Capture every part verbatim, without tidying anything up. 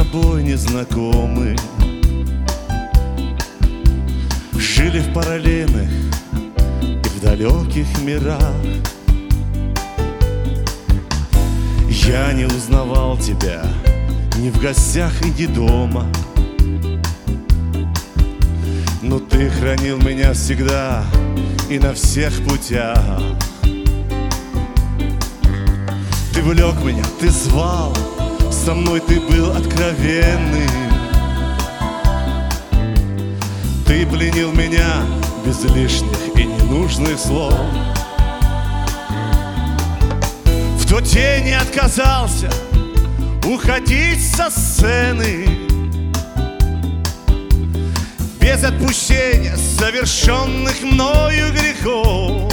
тобой не знакомы, жили в параллельных и в далеких мирах. Я не узнавал тебя ни в гостях и ни дома, но ты хранил меня всегда и на всех путях. Ты влек меня, ты звал, со мной ты был откровенный. Ты пленил меня без лишних и ненужных слов. В тот день не отказался уходить со сцены без отпущения совершенных мною грехов.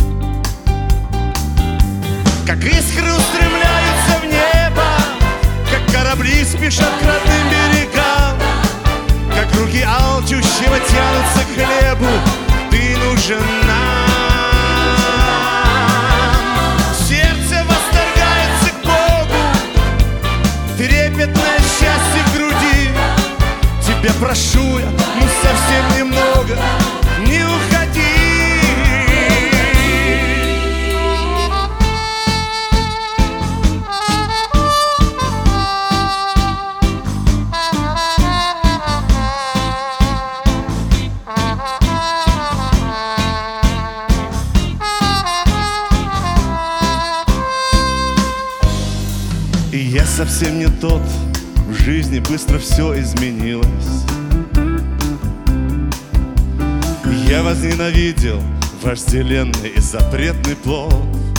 Как искры устремляются в небо, как корабли спешат к родным берегам, как руки алчущего тянутся к хлебу, ты нужен нам. Сердце восторгается к Богу, трепетное счастье в груди. Тебя прошу я, ну совсем немного, не уходи. И я совсем не тот, в жизни быстро все изменилось. Я возненавидел вожделенный и запретный плод.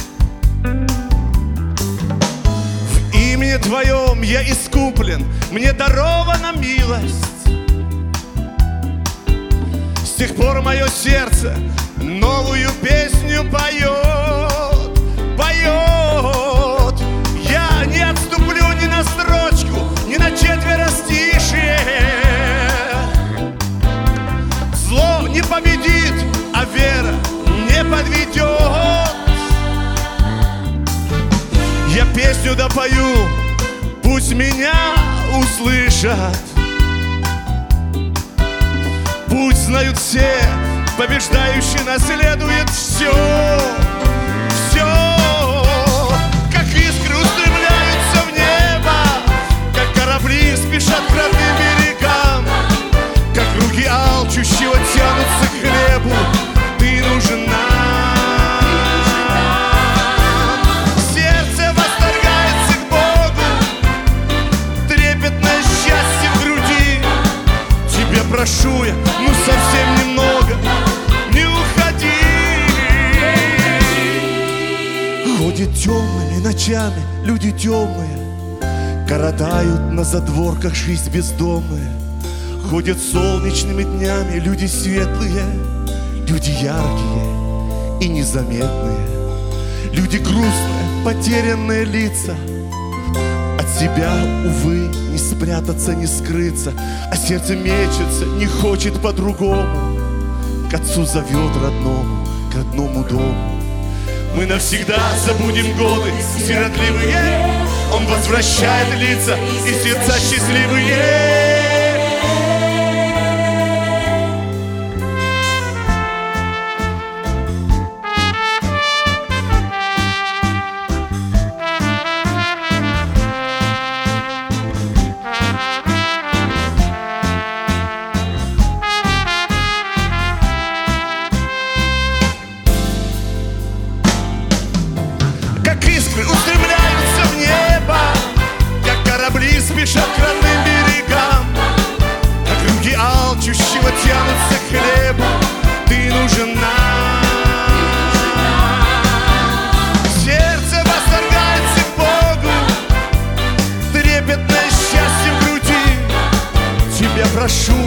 В имени Твоем я искуплен, мне дарована милость. С тех пор мое сердце новую песню поет, поет. Я не отступлю ни на строчку, ни на четверостишие. Зло не победит, а вера не подведет. Я песню допою, пусть меня услышат. Пусть знают все, побеждающий наследует все, все. Как искры устремляются в небо, как корабли спешат к родным берегам, как руки алчущего тянутся к хлебу, ты нужен нам. Сердце восторгается к Богу, трепетное счастье в груди. Тебя прошу я, ну совсем немного, не уходи. Ходят темными ночами люди темные, коротают на задворках жизнь бездомные. Ходят солнечными днями люди светлые, люди яркие и незаметные, люди грустные, потерянные лица. От себя, увы, не спрятаться, не скрыться, а сердце мечется, не хочет по-другому. К отцу зовет родному, к родному дому. Мы навсегда забудем годы сиротливые, он возвращает лица и сердца счастливые. Как искры устремляются в небо, как корабли спешат к родным берегам, как руки алчущего тянутся к хлебу, ты нужен нам. Сердце восторгается к Богу, трепетное счастье в груди. Тебя прошу